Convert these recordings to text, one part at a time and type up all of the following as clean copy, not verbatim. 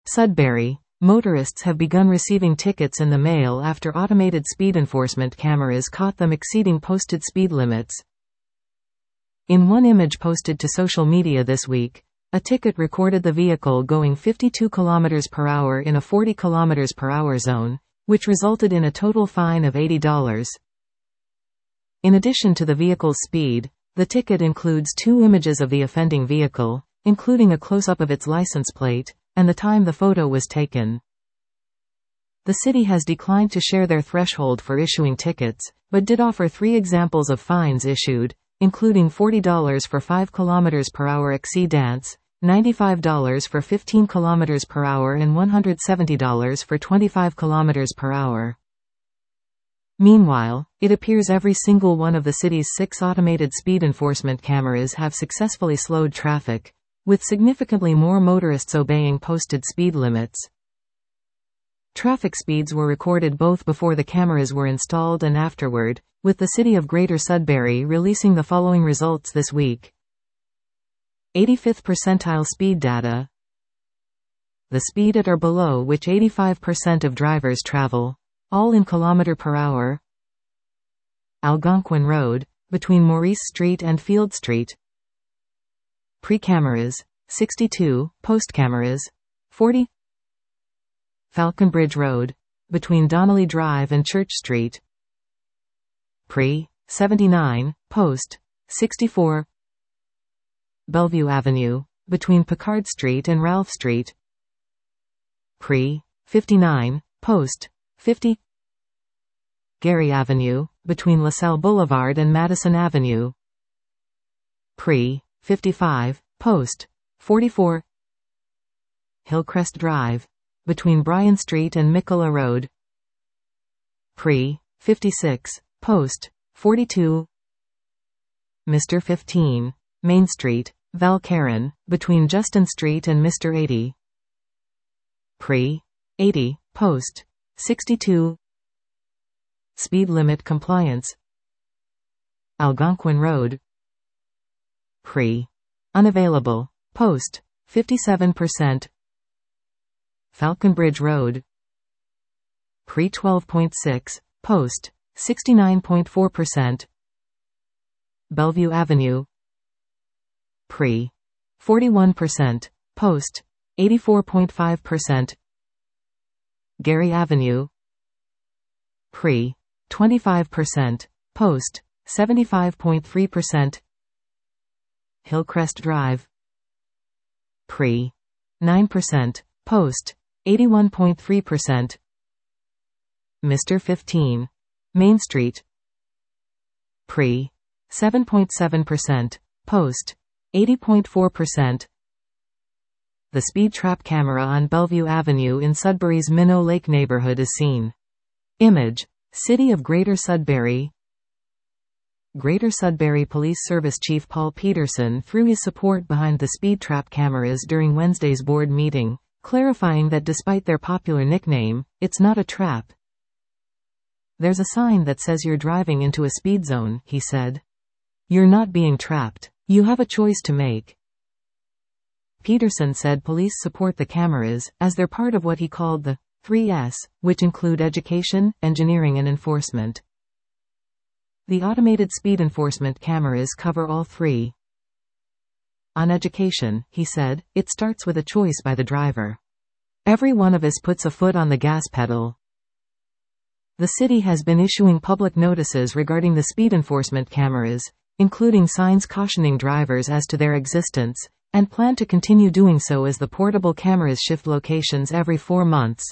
Sudbury. Motorists have begun receiving tickets in the mail after automated speed enforcement cameras caught them exceeding posted speed limits. In one image posted to social media this week, a ticket recorded the vehicle going 52 km per hour in a 40 km per hour zone, which resulted in a total fine of $80. In addition to the vehicle's speed, the ticket includes 2 images of the offending vehicle, including a close-up of its license plate, and the time the photo was taken. The city has declined to share their threshold for issuing tickets, but did offer 3 examples of fines issued, including $40 for 5 km per hour exceedance, $95 for 15 km per hour and $170 for 25 km per hour. Meanwhile, it appears every single one of the city's 6 automated speed enforcement cameras have successfully slowed traffic, with significantly more motorists obeying posted speed limits. Traffic speeds were recorded both before the cameras were installed and afterward, with the city of Greater Sudbury releasing the following results this week. 85th percentile speed data. The speed at or below which 85% of drivers travel, all in km per hour. Algonquin Road, between Maurice Street and Field Street. Pre-cameras, 62, post-cameras, 40. Falconbridge Road, between Donnelly Drive and Church Street. Pre, 79, post, 64. Bellevue Avenue, between Picard Street and Ralph Street. Pre, 59, post, 50. Gary Avenue, between LaSalle Boulevard and Madison Avenue. Pre, 55, post, 44. Hillcrest Drive, between Bryan Street and Mikola Road. Pre, 56, post, 42. Mr. 15, Main Street, Val Karen, between Justin Street and Mr. 80. Pre, 80, post, 62. Speed limit compliance. Algonquin Road. Pre, unavailable, post, 57%. Falconbridge Road. Pre 12.6, post, 69.4%. Bellevue Avenue. Pre, 41%, post, 84.5%. Gary Avenue. Pre, 25%, post, 75.3%. Hillcrest Drive. Pre, 9%, post, 81.3%. Mr. 15, Main Street. Pre, 7.7%, post, 80.4%. The speed trap camera on Bellevue Avenue in Sudbury's Minnow Lake neighborhood is seen. Image. City of Greater Sudbury. Greater Sudbury Police Service Chief Paul Peterson threw his support behind the speed trap cameras during Wednesday's board meeting, clarifying that despite their popular nickname, it's not a trap. There's a sign that says you're driving into a speed zone, he said. You're not being trapped. You have a choice to make. Peterson said police support the cameras, as they're part of what he called the 3S, which include education, engineering and enforcement. The automated speed enforcement cameras cover all 3. On education, he said, it starts with a choice by the driver. Every one of us puts a foot on the gas pedal. The city has been issuing public notices regarding the speed enforcement cameras, including signs cautioning drivers as to their existence, and plan to continue doing so as the portable cameras shift locations every 4 months.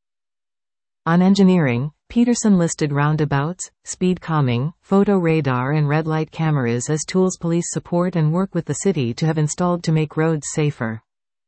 On engineering, Peterson listed roundabouts, speed calming, photo radar and red light cameras as tools police support and work with the city to have installed to make roads safer.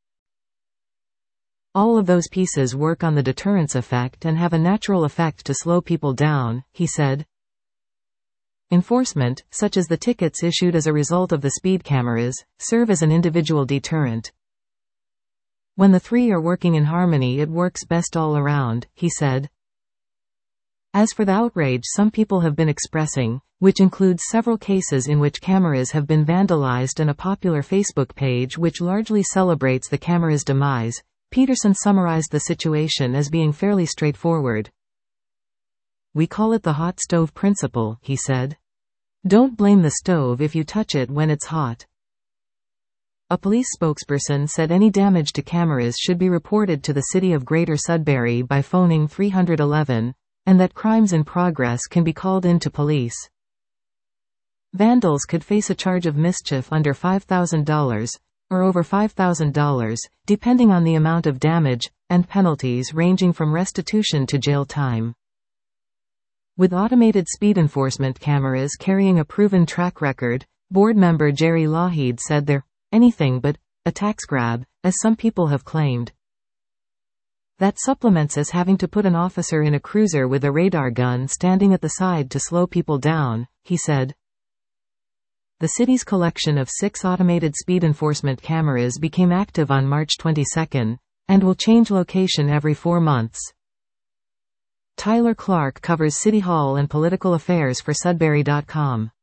All of those pieces work on the deterrence effect and have a natural effect to slow people down, he said. Enforcement, such as the tickets issued as a result of the speed cameras, serve as an individual deterrent. When the 3 are working in harmony, it works best all around, he said. As for the outrage some people have been expressing, which includes several cases in which cameras have been vandalized and a popular Facebook page which largely celebrates the camera's demise, Peterson summarized the situation as being fairly straightforward. "We call it the hot stove principle," he said. "Don't blame the stove if you touch it when it's hot." A police spokesperson said any damage to cameras should be reported to the City of Greater Sudbury by phoning 311, and that crimes in progress can be called in to police. Vandals could face a charge of mischief under $5,000, or over $5,000, depending on the amount of damage, and penalties ranging from restitution to jail time. With automated speed enforcement cameras carrying a proven track record, board member Jerry Lougheed said they're anything but a tax grab, as some people have claimed. That supplements us having to put an officer in a cruiser with a radar gun standing at the side to slow people down, he said. The city's collection of 6 automated speed enforcement cameras became active on March 22, and will change location every 4 months. Tyler Clark covers City Hall and political affairs for Sudbury.com.